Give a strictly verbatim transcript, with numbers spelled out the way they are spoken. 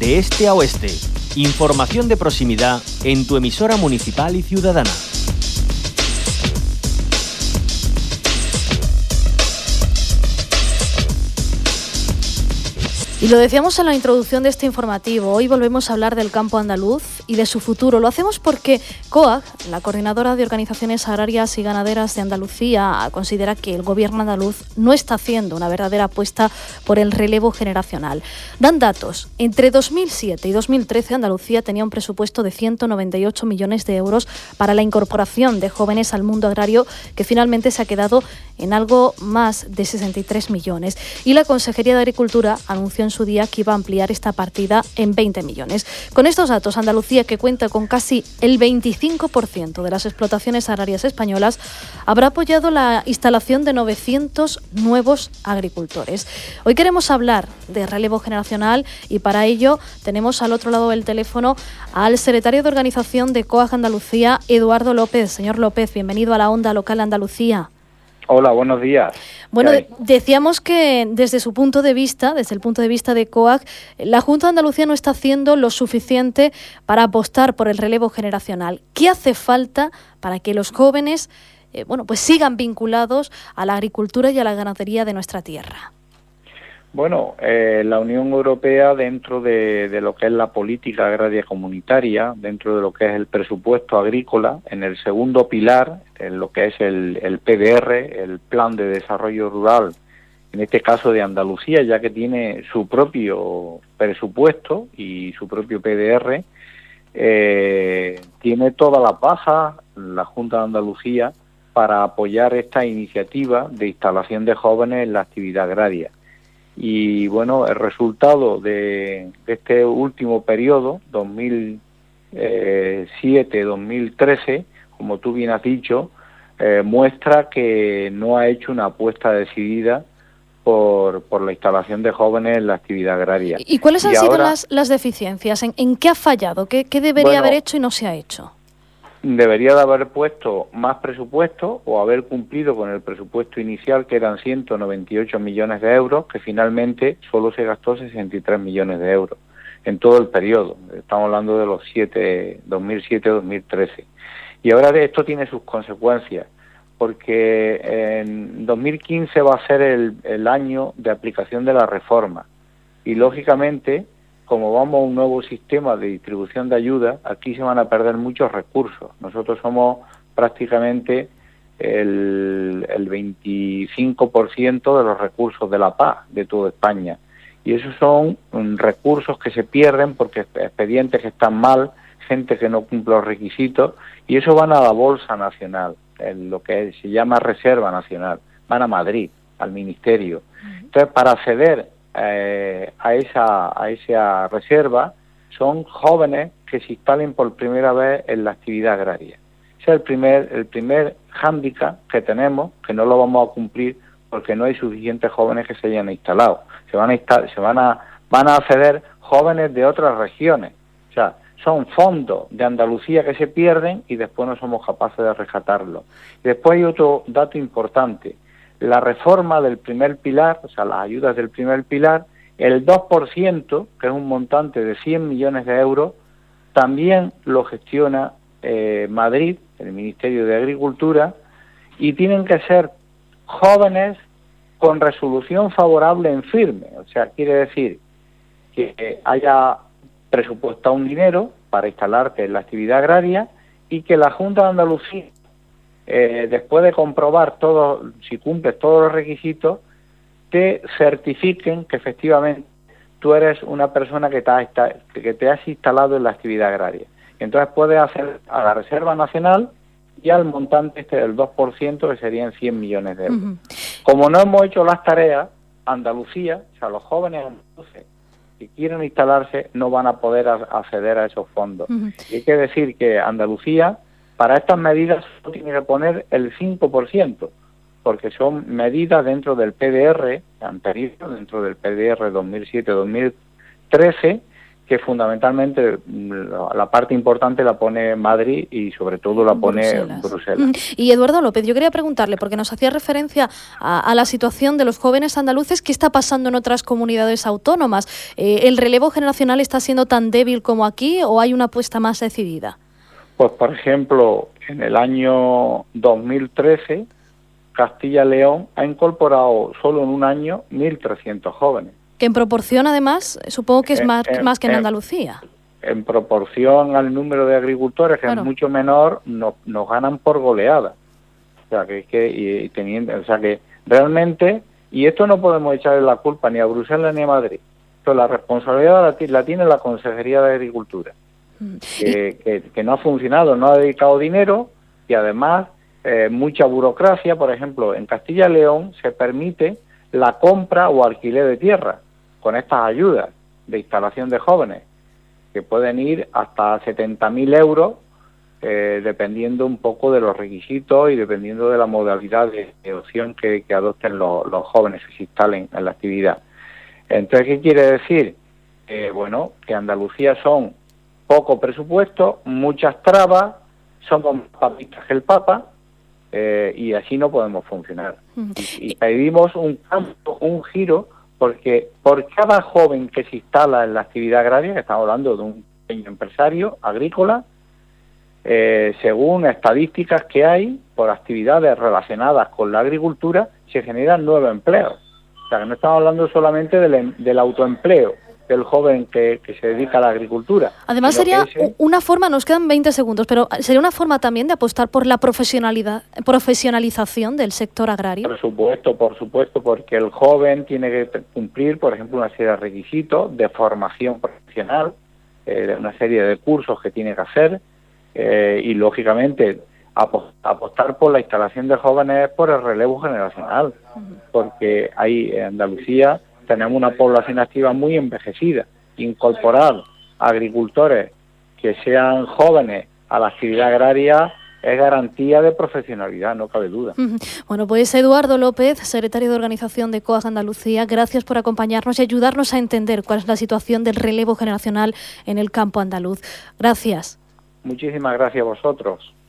de este a oeste. Información de proximidad en tu emisora municipal y ciudadana. Y lo decíamos en la introducción de este informativo, hoy volvemos a hablar del campo andaluz y de su futuro. Lo hacemos porque COAG, la Coordinadora de Organizaciones Agrarias y Ganaderas de Andalucía, considera que el gobierno andaluz no está haciendo una verdadera apuesta por el relevo generacional. Dan datos. Entre dos mil siete y dos mil trece Andalucía tenía un presupuesto de ciento noventa y ocho millones de euros para la incorporación de jóvenes al mundo agrario, que finalmente se ha quedado en algo más de sesenta y tres millones. Y la Consejería de Agricultura anunció en su día que iba a ampliar esta partida en veinte millones. Con estos datos, Andalucía, que cuenta con casi el veinticinco por ciento de las explotaciones agrarias españolas, habrá apoyado la instalación de novecientos nuevos agricultores. Hoy queremos hablar de relevo generacional y para ello tenemos al otro lado del teléfono al secretario de organización de COAG Andalucía, Eduardo López. Señor López, bienvenido a la Onda Local Andalucía. Hola, buenos días. Bueno, de- decíamos que desde su punto de vista, desde el punto de vista de COAG, la Junta de Andalucía no está haciendo lo suficiente para apostar por el relevo generacional. ¿Qué hace falta para que los jóvenes eh, bueno, pues sigan vinculados a la agricultura y a la ganadería de nuestra tierra? Bueno, eh, la Unión Europea, dentro de, de lo que es la política agraria comunitaria, dentro de lo que es el presupuesto agrícola, en el segundo pilar, en lo que es el, el P D R, el Plan de Desarrollo Rural, en este caso de Andalucía, ya que tiene su propio presupuesto y su propio P D R, eh, tiene todas las bases, la Junta de Andalucía, para apoyar esta iniciativa de instalación de jóvenes en la actividad agraria. Y bueno, el resultado de, de este último periodo, dos mil siete a dos mil trece, como tú bien has dicho, eh, muestra que no ha hecho una apuesta decidida por, por la instalación de jóvenes en la actividad agraria. ¿Y cuáles han y sido ahora, las, las deficiencias? ¿En, en qué ha fallado? ¿Qué, qué debería bueno, haber hecho y no se ha hecho? Debería de haber puesto más presupuesto o haber cumplido con el presupuesto inicial, que eran ciento noventa y ocho millones de euros, que finalmente solo se gastó sesenta y tres millones de euros en todo el periodo. Estamos hablando de los siete, dos mil siete a dos mil trece. Y ahora esto tiene sus consecuencias, porque en dos mil quince va a ser el, el año de aplicación de la reforma. Y lógicamente, como vamos a un nuevo sistema de distribución de ayuda, aquí se van a perder muchos recursos. Nosotros somos prácticamente el, el veinticinco por ciento de los recursos de la P A C de toda España. Y esos son um, recursos que se pierden porque expedientes que están mal, gente que no cumple los requisitos, y eso van a la Bolsa Nacional, en lo que se llama Reserva Nacional, van a Madrid, al Ministerio. Entonces, para acceder Eh, a esa a esa reserva, son jóvenes que se instalen por primera vez en la actividad agraria. Ese es el primer el primer hándicap que tenemos, que no lo vamos a cumplir porque no hay suficientes jóvenes que se hayan instalado. Se van a instal- se van a van a acceder jóvenes de otras regiones. O sea, son fondos de Andalucía que se pierden y después no somos capaces de rescatarlos. Y después hay otro dato importante. La reforma del primer pilar, o sea, las ayudas del primer pilar, el dos por ciento, que es un montante de cien millones de euros, también lo gestiona eh, Madrid, el Ministerio de Agricultura, y tienen que ser jóvenes con resolución favorable en firme. O sea, quiere decir que haya presupuestado un dinero para instalarte en la actividad agraria y que la Junta de Andalucía, Eh, después de comprobar todo, si cumples todos los requisitos, te certifiquen que efectivamente tú eres una persona que te, has, que te has instalado en la actividad agraria. Entonces puedes hacer a la Reserva Nacional y al montante este del dos por ciento, que serían cien millones de euros. Uh-huh. Como no hemos hecho las tareas, Andalucía, o sea, los jóvenes andaluces que quieren instalarse no van a poder a, acceder a esos fondos. Uh-huh. Y hay que decir que Andalucía, para estas medidas, solo tiene que poner el cinco por ciento, porque son medidas dentro del P D R anterior, dentro del P D R dos mil siete a dos mil trece, que fundamentalmente la, la parte importante la pone Madrid y sobre todo la pone Bruselas. Bruselas. Y Eduardo López, yo quería preguntarle, porque nos hacía referencia a, a la situación de los jóvenes andaluces, ¿qué está pasando en otras comunidades autónomas? Eh, ¿El relevo generacional está siendo tan débil como aquí o hay una apuesta más decidida? Pues, por ejemplo, en el año dos mil trece, Castilla y León ha incorporado solo en un año mil trescientos jóvenes. Que en proporción, además, supongo que es en, más, en, más que en en, Andalucía. En proporción al número de agricultores, que claro. es mucho menor, nos, nos ganan por goleada. O sea, que, que y, teniendo, o sea, que realmente, y esto no podemos echarle la culpa ni a Bruselas ni a Madrid. Entonces, la responsabilidad la, la tiene la Consejería de Agricultura, mm. que, que, que no ha funcionado, no ha dedicado dinero y además eh, mucha burocracia. Por ejemplo, en Castilla y León se permite la compra o alquiler de tierra con estas ayudas de instalación de jóvenes, que pueden ir hasta setenta mil euros, eh, dependiendo un poco de los requisitos y dependiendo de la modalidad de, de opción que, que adopten los, los jóvenes que se instalen en la actividad. Entonces, ¿qué quiere decir? Eh, bueno, que Andalucía son poco presupuesto, muchas trabas, somos más papistas que el Papa, eh, y así no podemos funcionar. Y, y pedimos un cambio, un giro, porque por cada joven que se instala en la actividad agraria, que estamos hablando de un pequeño empresario agrícola, eh, según estadísticas que hay, por actividades relacionadas con la agricultura, se generan nueve empleos. O sea, que no estamos hablando solamente del, del autoempleo del joven que, que se dedica a la agricultura. Además sería ese... una forma, nos quedan veinte segundos, pero sería una forma también de apostar por la profesionalidad, profesionalización del sector agrario. Por supuesto, por supuesto, porque el joven tiene que cumplir, por ejemplo, una serie de requisitos de formación profesional, eh, una serie de cursos que tiene que hacer, eh, y lógicamente apostar por la instalación de jóvenes por el relevo generacional, porque ahí en Andalucía tenemos una población activa muy envejecida. Incorporar agricultores que sean jóvenes a la actividad agraria es garantía de profesionalidad, no cabe duda. Bueno, pues Eduardo López, secretario de Organización de COAG Andalucía, gracias por acompañarnos y ayudarnos a entender cuál es la situación del relevo generacional en el campo andaluz. Gracias. Muchísimas gracias a vosotros.